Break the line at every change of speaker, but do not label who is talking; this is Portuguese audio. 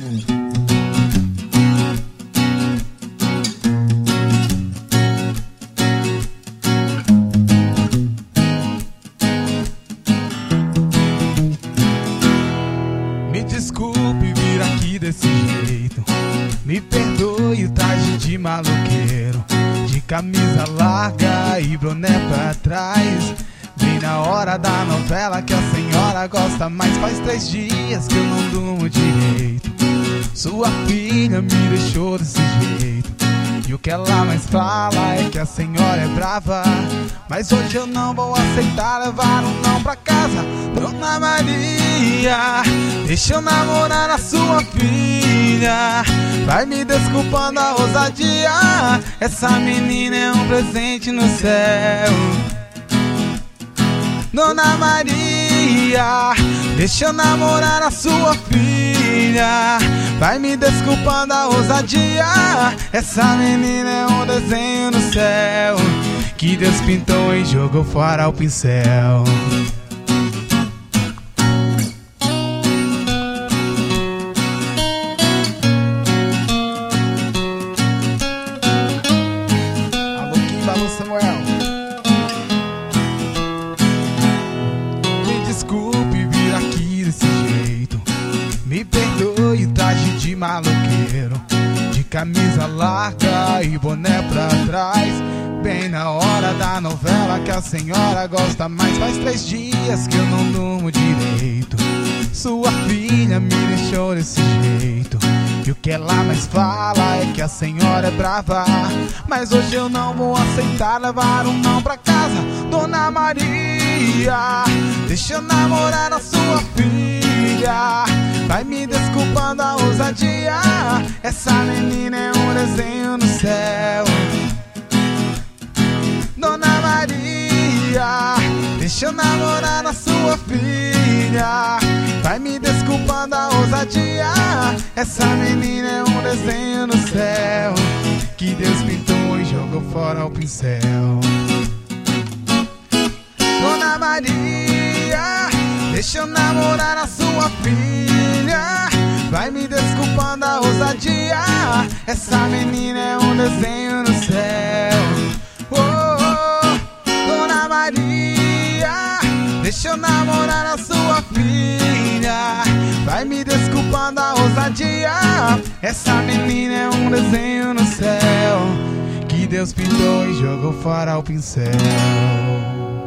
Me desculpe vir aqui desse jeito, me perdoe o traje de maloqueiro, de camisa larga e boné pra trás, bem na hora da novela que a senhora gosta mais. Faz 3 dias que eu não durmo direito, sua filha me deixou desse jeito, e o que ela mais fala é que a senhora é brava. Mas hoje eu não vou aceitar levar um não pra casa. Dona Maria, deixa eu namorar a sua filha, vai me desculpando a ousadia, essa menina é um presente no céu. Dona Maria, deixa eu namorar a sua filha, vai me desculpando a ousadia, essa menina é um desenho no céu, que Deus pintou e jogou fora o pincel. Alô, Kimba, alô, Samuel. Me desculpe vir aqui desse jeito, me perdoe o traje de maloqueiro, de camisa larga e boné pra trás, bem na hora da novela que a senhora gosta mais. Faz 3 dias que eu não durmo direito, sua filha me deixou desse jeito, e o que ela mais fala é que a senhora é brava. Mas hoje eu não vou aceitar levar um não pra casa. Dona Maria, deixa eu namorar a sua filha, vai me desculpando a ousadia, essa menina é um desenho no céu. Dona Maria, deixa eu namorar a sua filha, vai me desculpando a ousadia, essa menina é um desenho no céu, que Deus pintou e jogou fora o pincel. Dona Maria, deixa eu namorar a sua filha, vai me desculpando a ousadia, essa menina é um desenho no céu. Dona Maria, deixa eu namorar a sua filha, vai me desculpando a ousadia, essa menina é um desenho no céu, que Deus pintou e jogou fora o pincel.